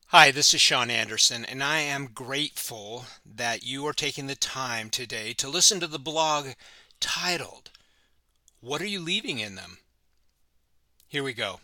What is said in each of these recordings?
Hi, this is Sean Anderson, and I am grateful that you are taking the time today to listen to the blog titled, What Are You Leaving in Them? Here we go.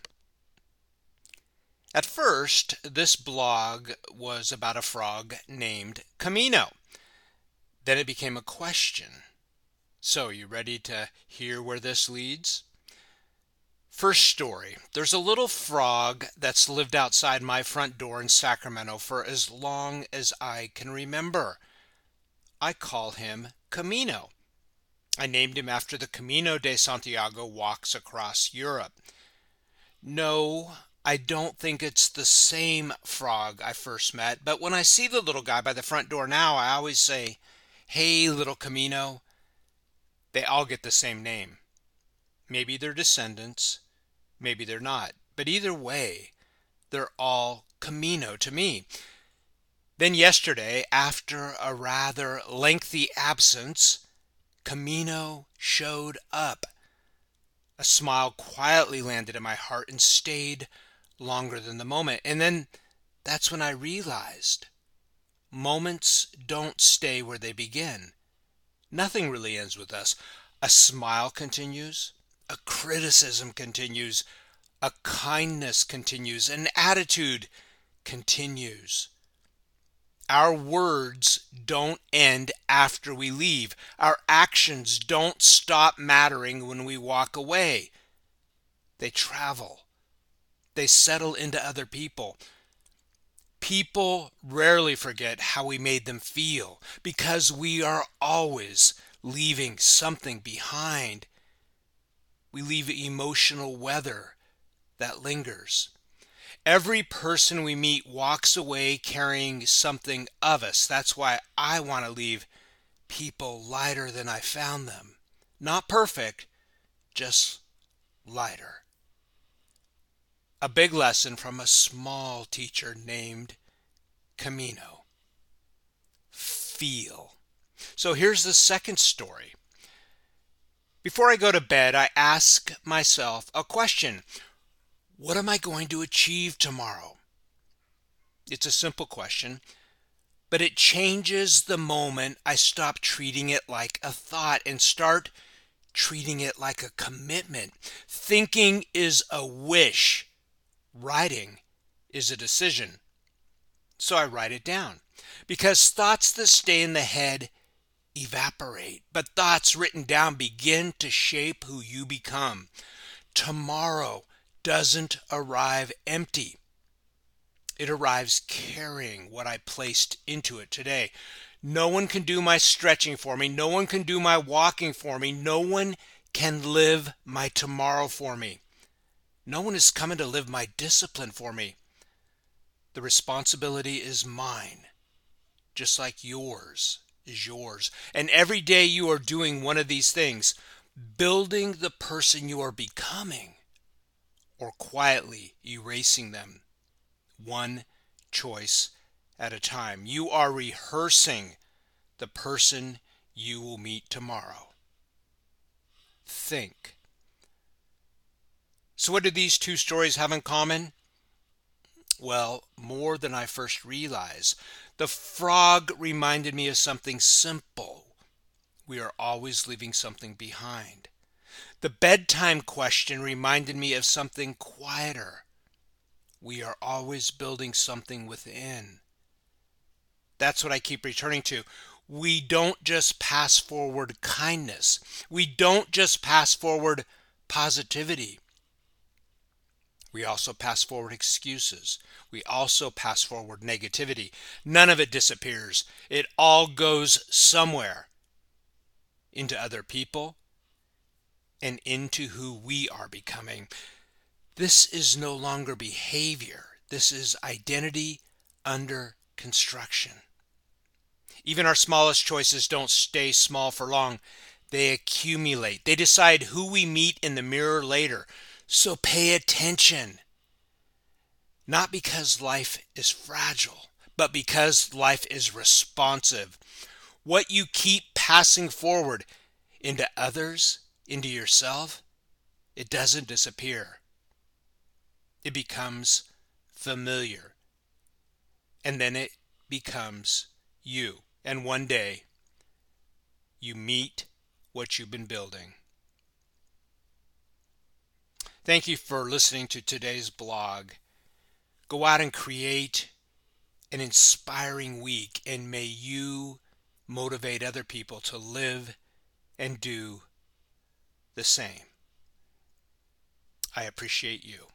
At first, this blog was about a frog named Camino. Then it became a question. So, you ready to hear where this leads? First story. There's a little frog that's lived outside my front door in Sacramento for as long as I can remember. I call him Camino. I named him after the Camino de Santiago walks across Europe. No, I don't think it's the same frog I first met, but when I see the little guy by the front door now, I always say, "Hey, little Camino." They all get the same name. Maybe they're descendants, maybe they're not, but either way, they're all Camino to me. Then yesterday, after a rather lengthy absence, Camino showed up. A smile quietly landed in my heart and stayed longer than the moment. And then that's when I realized moments don't stay where they begin. Nothing really ends with us. A smile continues, a criticism continues, a kindness continues, an attitude continues. Our words don't end after we leave. Our actions don't stop mattering when we walk away. They travel. They settle into other people. People rarely forget how we made them feel because we are always leaving something behind. We leave emotional weather that lingers. Every person we meet walks away carrying something of us. That's why I want to leave people lighter than I found them. Not perfect, just lighter. A big lesson from a small teacher named Camino. Feel. So here's the second story. Before I go to bed, I ask myself a question. What am I going to achieve tomorrow? It's a simple question, but it changes the moment I stop treating it like a thought and start treating it like a commitment. Thinking is a wish. Writing is a decision. So I write it down. Because thoughts that stay in the head evaporate, but thoughts written down begin to shape who you become. Tomorrow doesn't arrive empty. It arrives carrying what I placed into it today. No one can do my stretching for me. No one can do my walking for me. No one can live my tomorrow for me. No one is coming to live my discipline for me. The responsibility is mine, just like yours is yours. And every day you are doing one of these things, building the person you are becoming, or quietly erasing them, one choice at a time. You are rehearsing the person you will meet tomorrow. Think. So what do these two stories have in common? Well, more than I first realized. The frog reminded me of something simple. We are always leaving something behind. The bedtime question reminded me of something quieter. We are always building something within. That's what I keep returning to. We don't just pass forward kindness. We don't just pass forward positivity. We also pass forward excuses. We also pass forward negativity. None of it disappears. It all goes somewhere into other people and into who we are becoming. This is no longer behavior. This is identity under construction. Even our smallest choices don't stay small for long. They accumulate. They decide who we meet in the mirror later. So pay attention. Not because life is fragile, but because life is responsive. What you keep passing forward into others, into yourself, it doesn't disappear. It becomes familiar. and then it becomes you. And one day you meet what you've been building. Thank you for listening to today's blog. Go out and create an inspiring week, and may you motivate other people to live and do the same. I appreciate you.